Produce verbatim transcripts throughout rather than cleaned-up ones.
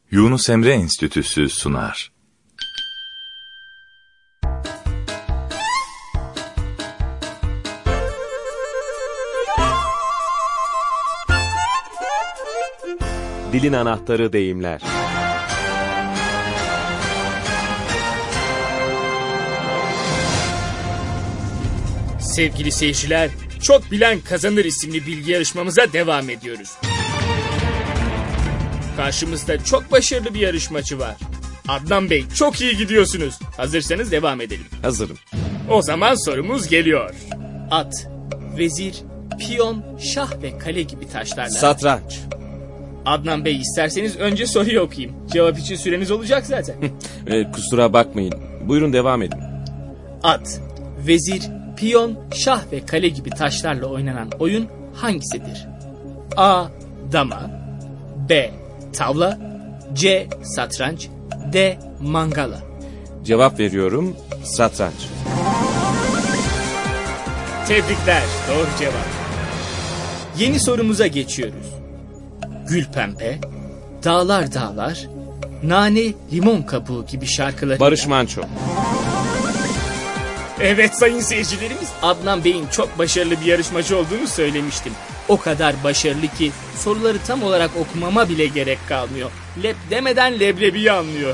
Yunus Emre Enstitüsü sunar. Dilin anahtarı deyimler. Sevgili seyirciler, Çok Bilen Kazanır isimli bilgi yarışmamıza devam ediyoruz. Karşımızda çok başarılı bir yarışmacı var. Adnan Bey, çok iyi gidiyorsunuz. Hazırsanız devam edelim. Hazırım. O zaman sorumuz geliyor. At, vezir, piyon, şah ve kale gibi taşlarla... Satranç. Adnan Bey, isterseniz önce soruyu okuyayım. Cevap için süreniz olacak zaten. e, kusura bakmayın. Buyurun devam edin. At, vezir, piyon, şah ve kale gibi taşlarla oynanan oyun hangisidir? A. Dama, B. Tavla, C. Satranç, D. Mangala. Cevap veriyorum. Satranç. Tebrikler, doğru cevap. Yeni sorumuza geçiyoruz. Gül pembe, dağlar dağlar, nane limon kabuğu gibi şarkılarıyla... Barış Manço. Evet sayın seyircilerimiz, Adnan Bey'in çok başarılı bir yarışmacı olduğunu söylemiştim. O kadar başarılı ki soruları tam olarak okumama bile gerek kalmıyor. Lep demeden leblebiyi anlıyor.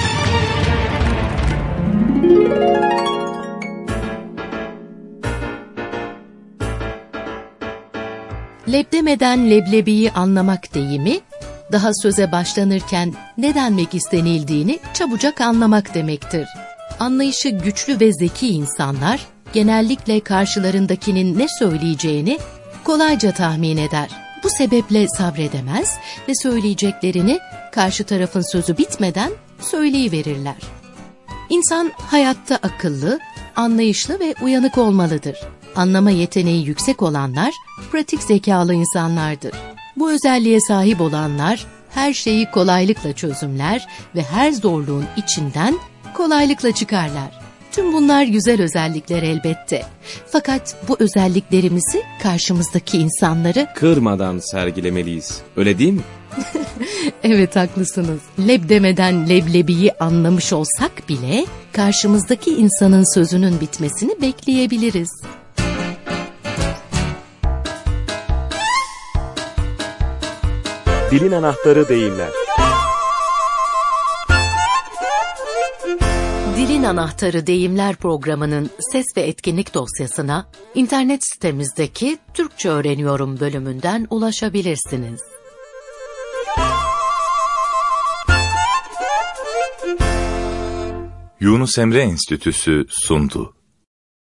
Leb demeden leblebiyi anlamak deyimi, daha söze başlanırken ne denmek istenildiğini çabucak anlamak demektir. Anlayışı güçlü ve zeki insanlar, genellikle karşılarındakinin ne söyleyeceğini kolayca tahmin eder. Bu sebeple sabredemez ve söyleyeceklerini karşı tarafın sözü bitmeden söyleyiverirler. İnsan hayatta akıllı, anlayışlı ve uyanık olmalıdır. Anlama yeteneği yüksek olanlar, pratik zekalı insanlardır. Bu özelliğe sahip olanlar, her şeyi kolaylıkla çözümler ve her zorluğun içinden kolaylıkla çıkarlar. Tüm bunlar güzel özellikler elbette. Fakat bu özelliklerimizi karşımızdaki insanları kırmadan sergilemeliyiz. Öyle değil mi? Evet, haklısınız. Leb demeden leblebiyi anlamış olsak bile karşımızdaki insanın sözünün bitmesini bekleyebiliriz. Dilin anahtarı deyimler. Dilin Anahtarı Deyimler programının ses ve etkinlik dosyasına internet sitemizdeki Türkçe Öğreniyorum bölümünden ulaşabilirsiniz. Yunus Emre Enstitüsü sundu.